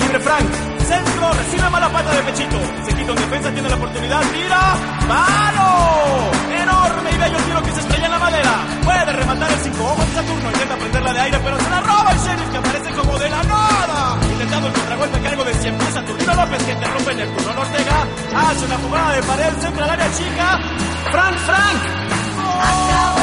libre Frank. Centro, recibe mala pata de pechito. Se quita un defensa, tiene la oportunidad, tira. ¡Palo! Enorme y bello tiro que se estrella en la madera. Puede rematar el 5 ojos de Saturno. Intenta prenderla de aire, pero se la roba el Sheriff, que aparece como de la nada. Intentando el contragolpe a cargo de 100 pies Saturnino López, que interrumpe en el turno. Ortega hace una jugada de pared, centra al área chica. Frank. Acabó.